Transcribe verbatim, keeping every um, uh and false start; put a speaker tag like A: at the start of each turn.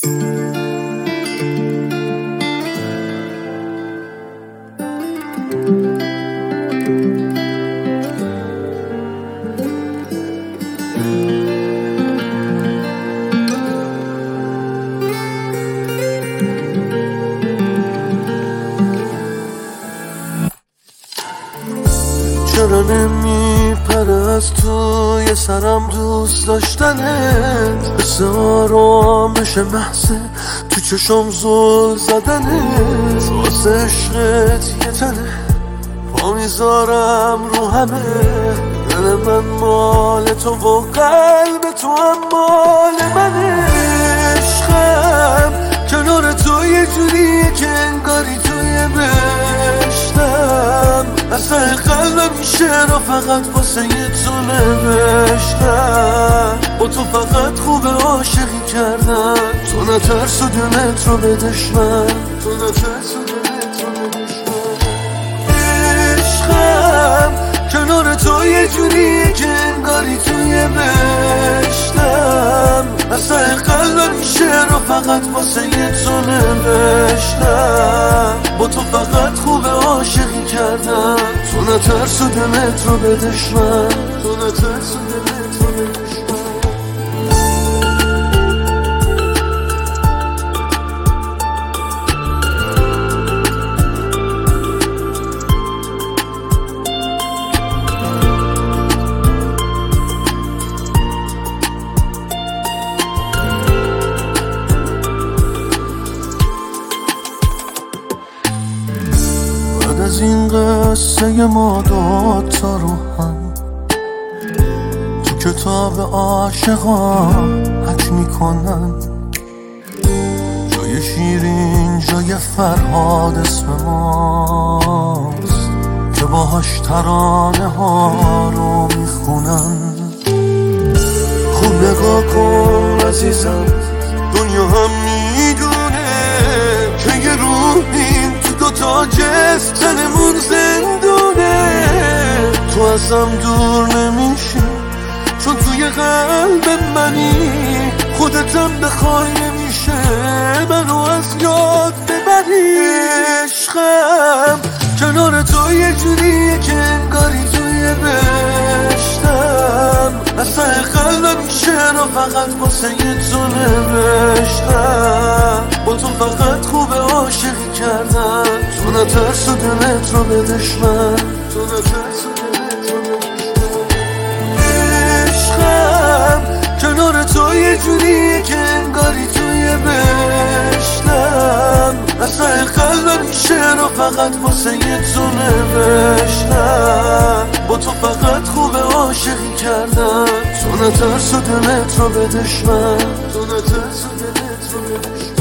A: چرا نمیپره از توی سرم دوست داشتنت، مثل آرامش محضه تو چشم زل زدنت. واسه عشقت یه تنه پا میذارم رو همه، دل من مال تو و قلب تو هم مال منه. عشقم کنار تو یه جوریه که انگاری توی بهشتم، اصلا قلبم این شعرها فقط واسه یه تو نوشتم. با تو فقط خوب عاشقی کردم، تو نترس و دلت رو به دشمن، تو نترس و دلت رو به دشمن. عشقم کنار تو یه جوریه که انگاری توی بهشتم، اصلا قلبم این شعرها فقط واسه یه تو نوشتم. با تو فقط خوب عاشقی کردم، تو نترس و دلت رو به دشمن، تو نترس و دلت رو به دشمن. از این قصه ما دوتا رو هم تو کتاب عاشقا حک میکنن. جای شیرین جای فرهاد اسم ماست که باهاش ترانه ها رو میخونن. خوب نگاه کن عزیزم، دنیا هم میدونه که یه روحیم دوتا جسم تنمون زندونه. تو ازم دور نمیشی چون توی قلب منی، خودتم بخوای نمیشه منو از یاد ببری. عشقم کنار تو یه جوریه که انگاری توی بهشتم، اصلا قلبم این شعرها فقط واسه یه تو نوشتم. با تو فقط خوب عاشقی کردم، تو نترس و دلت رو به دشمن، تو نترس و دلت رو به دشمن. عشقم کنار تو یه جوریه که انگاری توی بهشتم، اصلا قلبم این شعرها فقط واسه یه تو نوشتم. با تو فقط خوب عاشقی کردم، تو نترس و دلت رو به دشمن، تو نترس و دلت رو به دشمن.